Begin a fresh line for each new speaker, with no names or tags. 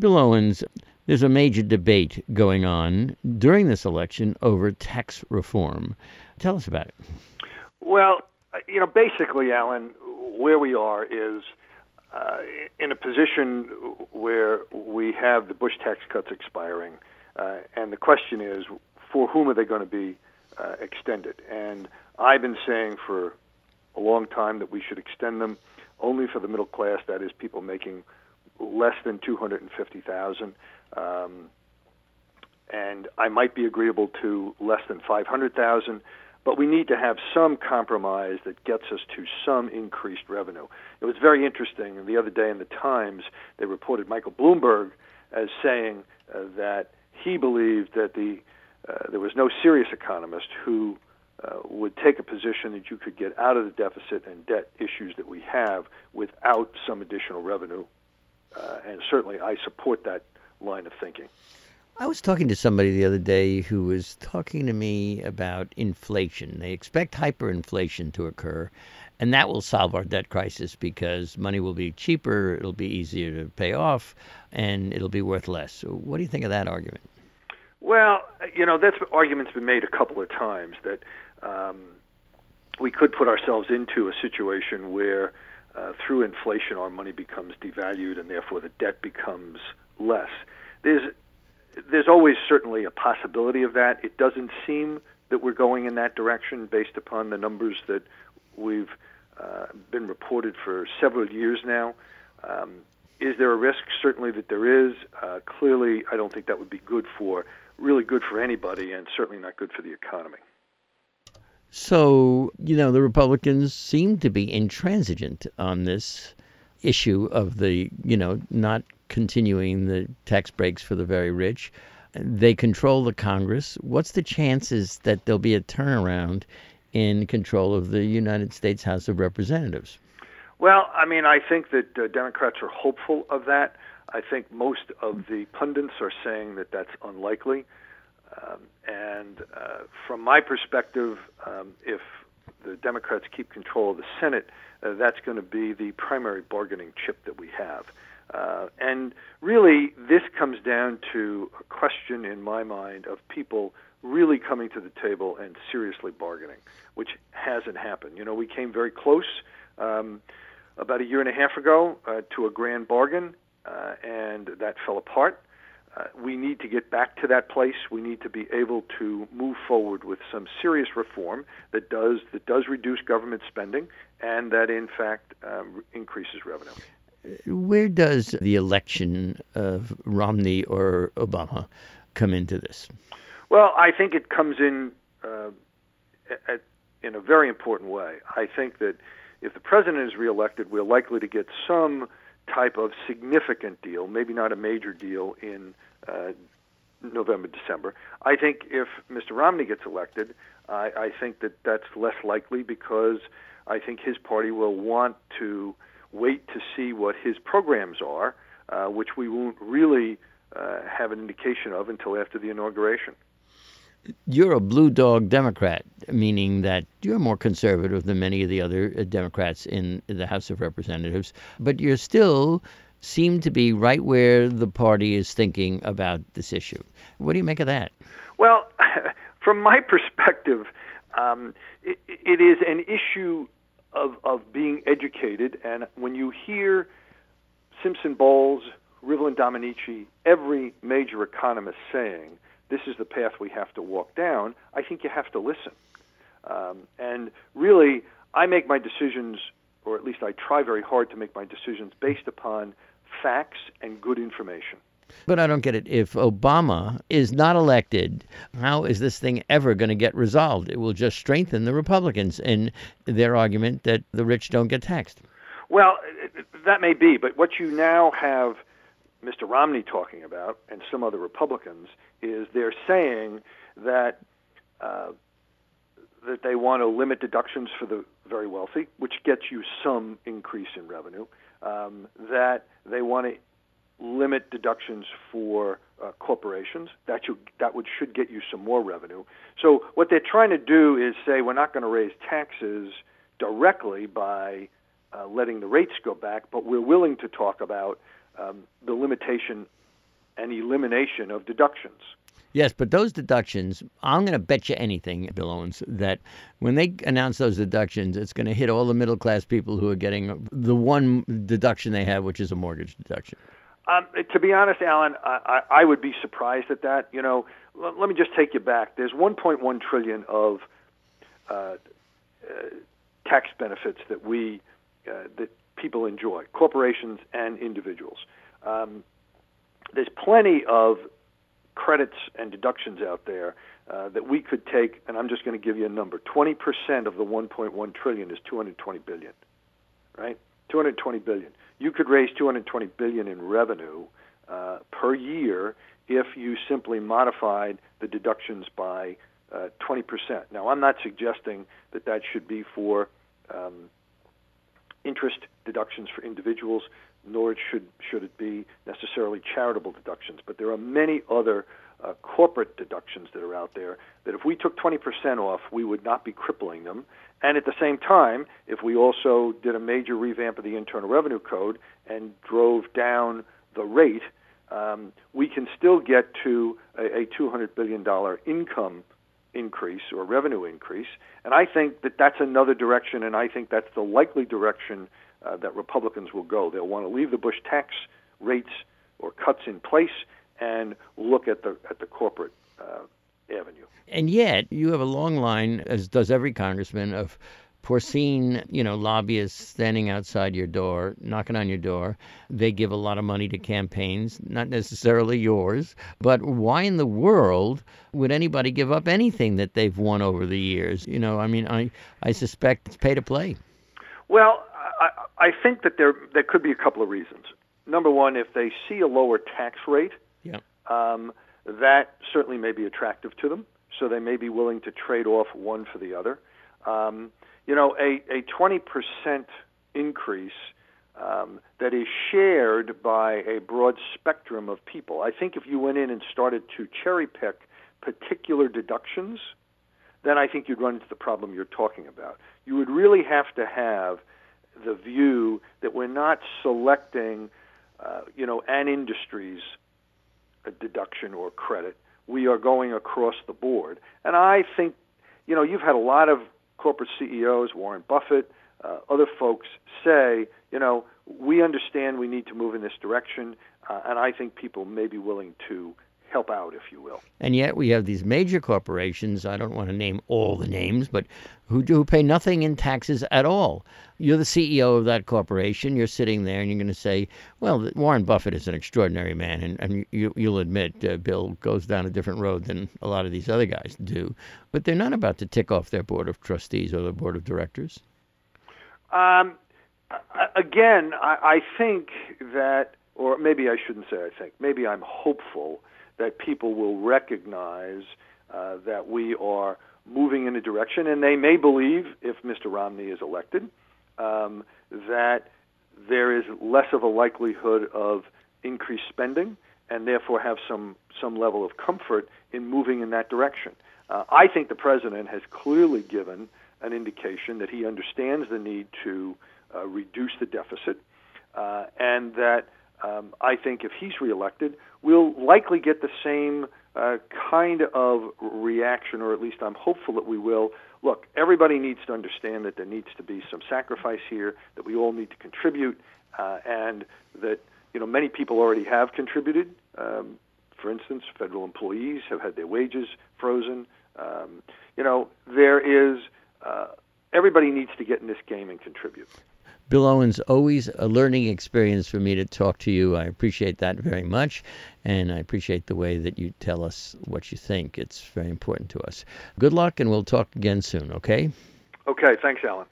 Bill Owens, there's a major debate going on during this election over tax reform. Tell us about it.
Well, basically, Alan, where we are is in a position where we have the Bush tax cuts expiring, and the question is, for whom are they going to be extended? And I've been saying for a long time that we should extend them only for the middle class, that is, people making less than $250,000, and I might be agreeable to less than $500,000. But we need to have some compromise that gets us to some increased revenue. It was very interesting. The other day in the Times, they reported Michael Bloomberg as saying that he believed that there was no serious economist who would take a position that you could get out of the deficit and debt issues that we have without some additional revenue. And certainly I support that line of thinking.
I was talking to somebody the other day who was talking to me about inflation. They expect hyperinflation to occur, and that will solve our debt crisis because money will be cheaper, it'll be easier to pay off, and it'll be worth less. So what do you think of that argument?
Well, that argument's been made a couple of times, that we could put ourselves into a situation where through inflation our money becomes devalued and therefore the debt becomes less. There's always certainly a possibility of that. It doesn't seem that we're going in that direction based upon the numbers that we've been reported for several years now. Is there a risk? Certainly that there is. Clearly, I don't think that would be really good for anybody, and certainly not good for the economy.
So, the Republicans seem to be intransigent on this issue of the, not continuing the tax breaks for the very rich. They control the Congress. What's the chances that there'll be a turnaround in control of the United States House of Representatives?
Well, I think that Democrats are hopeful of that. I think most of the pundits are saying that that's unlikely. And from my perspective, if the Democrats keep control of the Senate, that's going to be the primary bargaining chip that we have. And really, this comes down to a question in my mind of people really coming to the table and seriously bargaining, which hasn't happened. We came very close about a year and a half ago to a grand bargain, and that fell apart. We need to get back to that place. We need to be able to move forward with some serious reform that does reduce government spending and that, in fact, increases revenue.
Where does the election of Romney or Obama come into this?
Well, I think it comes in in a very important way. I think that if the president is reelected, we're likely to get some type of significant deal, maybe not a major deal in November, December. I think if Mr. Romney gets elected, I think that that's less likely because I think his party will want to wait to see what his programs are, which we won't really have an indication of until after the inauguration.
You're a blue dog Democrat, meaning that you're more conservative than many of the other Democrats in the House of Representatives, but you still seem to be right where the party is thinking about this issue. What do you make of that?
Well, from my perspective, it is an issue of being educated, and when you hear Simpson Bowles, Rivlin Dominici, every major economist saying this is the path we have to walk down, I think you have to listen. And really, I make my decisions, or at least I try very hard to make my decisions based upon facts and good information.
But I don't get it. If Obama is not elected, how is this thing ever going to get resolved? It will just strengthen the Republicans in their argument that the rich don't get taxed.
Well, that may be, but what you now have Mr. Romney talking about, and some other Republicans, is they're saying that that they want to limit deductions for the very wealthy, which gets you some increase in revenue, that they want to limit deductions for corporations. That should get you some more revenue. So what they're trying to do is say we're not going to raise taxes directly by letting the rates go back, but we're willing to talk about the limitation and elimination of deductions.
Yes, but those deductions, I'm going to bet you anything, Bill Owens, that when they announce those deductions, it's going to hit all the middle-class people who are getting the one deduction they have, which is a mortgage deduction.
To be honest, Alan, I would be surprised at that. Let me just take you back. There's $1.1 trillion of tax benefits that that people enjoy, corporations and individuals. There's plenty of credits and deductions out there that we could take, and I'm just going to give you a number. 20% of the $1.1 trillion is $220 billion, right? $220 billion. You could raise $220 billion in revenue per year if you simply modified the deductions by 20%. Now, I'm not suggesting that should be for interest deductions for individuals, nor should it be necessarily charitable deductions. But there are many other corporate deductions that are out there that if we took 20% off, we would not be crippling them. And at the same time, if we also did a major revamp of the Internal Revenue Code and drove down the rate, we can still get to a $200 billion income increase or revenue increase. And I think that that's another direction, and I think that's the likely direction that Republicans will go. They'll want to leave the Bush tax rates or cuts in place and look at the corporate avenue.
And yet, you have a long line, as does every congressman, of porcine, lobbyists standing outside your door, knocking on your door. They give a lot of money to campaigns, not necessarily yours. But why in the world would anybody give up anything that they've won over the years? I suspect it's pay to play.
Well, I think that there could be a couple of reasons. Number one, if they see a lower tax rate, that certainly may be attractive to them. So they may be willing to trade off one for the other. A 20% increase that is shared by a broad spectrum of people. I think if you went in and started to cherry pick particular deductions, then I think you'd run into the problem you're talking about. You would really have to have the view that we're not selecting, an industry's deduction or credit. We are going across the board. And I think, you've had a lot of corporate CEOs, Warren Buffett, other folks say, we understand we need to move in this direction, and I think people may be willing to help out, if you will.
And yet we have these major corporations, I don't want to name all the names, but who pay nothing in taxes at all. You're the CEO of that corporation. You're sitting there and you're going to say, well, Warren Buffett is an extraordinary man, and you'll admit Bill goes down a different road than a lot of these other guys do. But they're not about to tick off their board of trustees or their board of directors.
Again, I think that, or maybe I shouldn't say I think, maybe I'm hopeful that people will recognize that we are moving in a direction, and they may believe, if Mr. Romney is elected, that there is less of a likelihood of increased spending, and therefore have some level of comfort in moving in that direction. I think the president has clearly given an indication that he understands the need to reduce the deficit, and that I think if he's reelected, we'll likely get the same kind of reaction, or at least I'm hopeful that we will. Look, everybody needs to understand that there needs to be some sacrifice here, that we all need to contribute, and that many people already have contributed. For instance, federal employees have had their wages frozen. Everybody needs to get in this game and contribute.
Bill Owens, always a learning experience for me to talk to you. I appreciate that very much, and I appreciate the way that you tell us what you think. It's very important to us. Good luck, and we'll talk again soon, okay?
Okay, thanks, Alan.